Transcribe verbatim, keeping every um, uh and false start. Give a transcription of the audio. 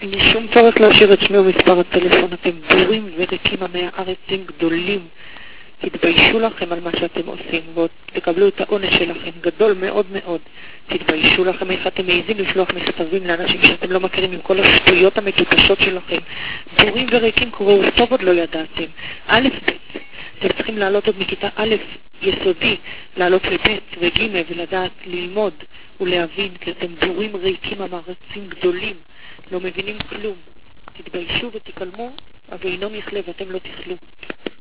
אין לי שום צורך להשאיר את שמי ומספר הטלפון. אתם בורים וריקים, עמי הארץ הם גדולים. תתביישו לכם על מה שאתם עושים, ותקבלו את העונש שלכם, גדול מאוד מאוד. תתביישו לכם איך אתם מעיזים לשלוח מכתבים לאנשים שאתם לא מכירים עם כל השטויות המטופשות שלכם. בורים וריקים, קראו טוב עוד לא ידעתם. א' ב', אתם צריכים לעלות עוד מכיתה א' יסודי, לעלות לב' וג' ולדעת ללמוד ולהבין, כי אתם בורים ריקים, המערצים גדולים, לא מבינים כלום. תתביישו ותקלמו, אבל אינו יכלה ואתם לא תכלו.